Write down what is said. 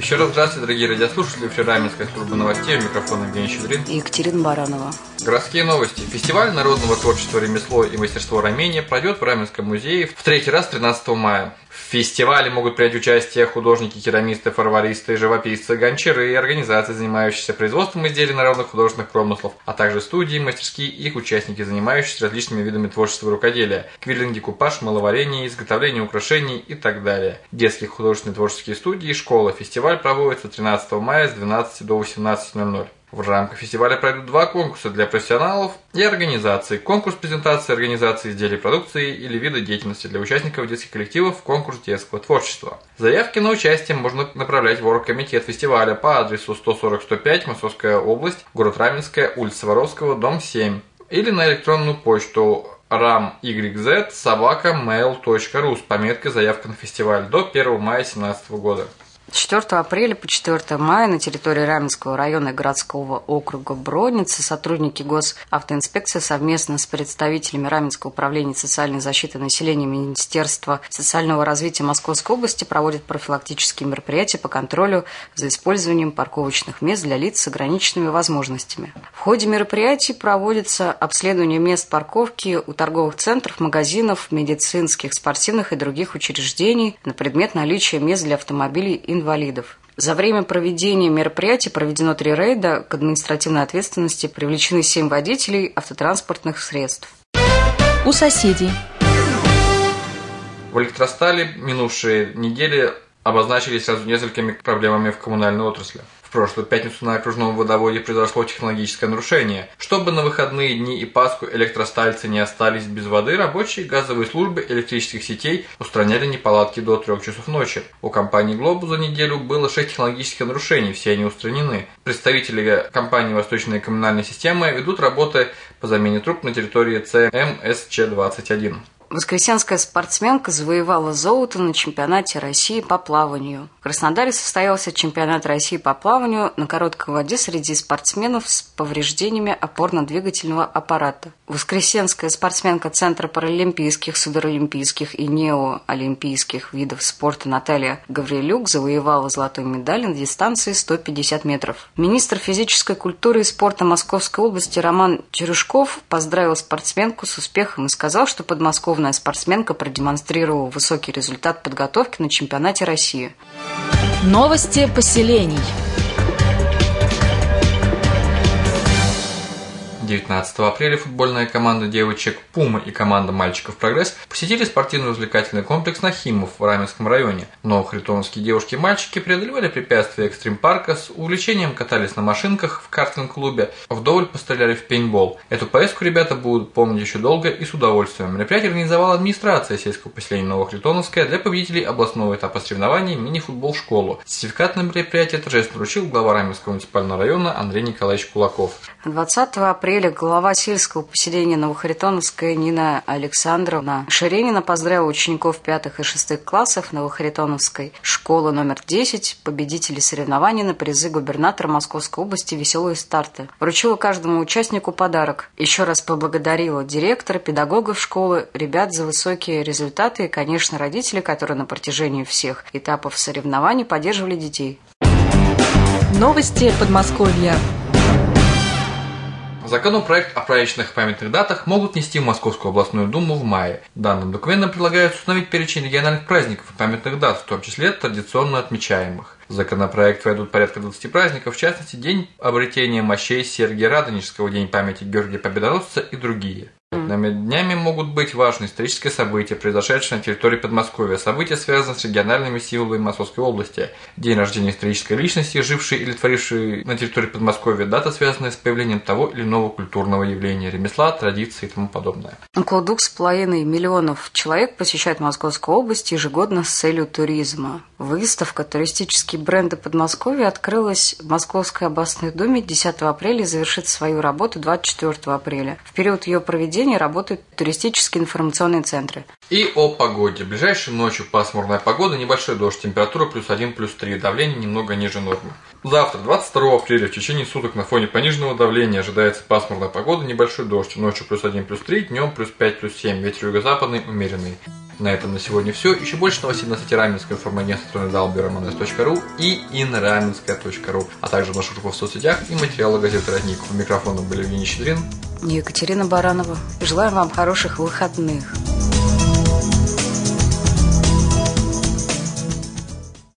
Еще раз здравствуйте, дорогие радиослушатели. В Раменской службы новостей. У микрофона Евгений Щедрин и Екатерина Баранова. Городские новости. Фестиваль народного творчества, ремесло и мастерство Рамения пройдет в Раменском музее в третий раз 13 мая. В фестивале могут принять участие художники, керамисты, фарваристы, живописцы, гончары и организации, занимающиеся производством изделий народных художественных промыслов, а также студии, мастерские и их участники, занимающиеся различными видами творчества и рукоделия, квиллинг, декупаж, мыловарение, изготовление украшений и так далее. Детские художественные творческие студии и школа. Фестиваль проводится 13 мая с 12 до 18:00. В рамках фестиваля пройдут два конкурса для профессионалов и организаций. Конкурс презентации организации изделий продукции или вида деятельности для участников детских коллективов, конкурс детского творчества. Заявки на участие можно направлять в оргкомитет фестиваля по адресу 140-105, Московская область, город Раменская, улица Воровского, дом 7, или на электронную почту ramyz@mail.ru с пометкой «Заявка на фестиваль» до 1 мая 2017 года. С 4 апреля по 4 мая на территории Раменского района и городского округа Бродницы сотрудники госавтоинспекции совместно с представителями Раменского управления социальной защиты населения Министерства социального развития Московской области проводят профилактические мероприятия по контролю за использованием парковочных мест для лиц с ограниченными возможностями. В ходе мероприятий проводится обследование мест парковки у торговых центров, магазинов, медицинских, спортивных и других учреждений на предмет наличия мест для автомобилей инвалидов. За время проведения мероприятий проведено 3 рейда. К административной ответственности привлечены 7 водителей автотранспортных средств. У соседей. В Электростали минувшие недели обозначились сразу несколькими проблемами в коммунальной отрасли. В прошлую пятницу на окружном водоводе произошло технологическое нарушение. Чтобы на выходные дни и Пасху электростальцы не остались без воды, рабочие газовые службы электрических сетей устраняли неполадки до 3 часов ночи. У компании «Глобус» за неделю было 6 технологических нарушений, все они устранены. Представители компании «Восточная коммунальная система» ведут работы по замене труб на территории ЦМСЧ-21. Воскресенская спортсменка завоевала золото на чемпионате России по плаванию. В Краснодаре состоялся чемпионат России по плаванию на короткой воде среди спортсменов с повреждениями опорно-двигательного аппарата. Воскресенская спортсменка Центра паралимпийских, суперолимпийских и неоолимпийских видов спорта Наталья Гаврилюк завоевала золотую медаль на дистанции 150 метров. Министр физической культуры и спорта Московской области Роман Черушков поздравил спортсменку с успехом и сказал, что подмосковная спортсменка продемонстрировала высокий результат подготовки на чемпионате России. Новости поселений. 19 апреля футбольная команда девочек «Пума» и команда мальчиков «Прогресс» посетили спортивно-развлекательный комплекс «Нахимов» в Раменском районе. Новохритоновские девушки и мальчики преодолевали препятствия экстрим-парка, с увлечением катались на машинках в картинг-клубе, вдоволь постреляли в пейнтбол. Эту поездку ребята будут помнить еще долго и с удовольствием. Мероприятие организовала администрация сельского поселения Новохритоновская для победителей областного этапа соревнований мини-футбол-школу. Сертификат на мероприятие торжественно вручил глава Раменского муниципального района Андрей Николаевич Кулаков. 20 апреля глава сельского поселения Новохритоновская Нина Александровна Шеренина поздравила учеников 5 и 6 классов Новохритоновской школы номер 10, победителей соревнований на призы губернатора Московской области «Веселые старты». Вручила каждому участнику подарок. Еще раз поблагодарила директора, педагогов школы, ребят за высокие результаты и, конечно, родителей, которые на протяжении всех этапов соревнований поддерживали детей. Новости Подмосковья. Законопроект о праздничных памятных датах могут внести в Московскую областную думу в мае. Данным документом предлагается установить перечень региональных праздников и памятных дат, в том числе традиционно отмечаемых. В законопроект войдут порядка 20 праздников, в частности, День обретения мощей Сергия Радонежского, День памяти Георгия Победоносца и другие. Этими днями могут быть важные исторические события, произошедшие на территории Подмосковья. События связаны с региональными символами Московской области. День рождения исторической личности, жившей или творившей на территории Подмосковья. Дата, связанная с появлением того или иного культурного явления, ремесла, традиции и тому подобное. Около 2,5 миллионов человек посещают Московскую область ежегодно с целью туризма. Выставка «Туристические бренды Подмосковья» открылась в Московской областной думе 10 апреля и завершит свою работу 24 апреля. В период ее проведения работают туристические информационные центры. И о погоде. Ближайшей ночью пасмурная погода, небольшой дождь, температура +1, +3, давление немного ниже нормы. Завтра, 22 апреля, в течение суток на фоне пониженного давления ожидается пасмурная погода, небольшой дождь, ночью +1, +3, днем +5, +7, ветер юго-западный умеренный. На этом на сегодня все. Еще больше новостей на сайте Раменского информагентства www.rmns.ru и inramenskaya.ru, а также в наших группах в соцсетях и материалы газеты «Родник». У микрофона были Евгений Щедрин и Екатерина Баранова. Желаем вам хороших выходных.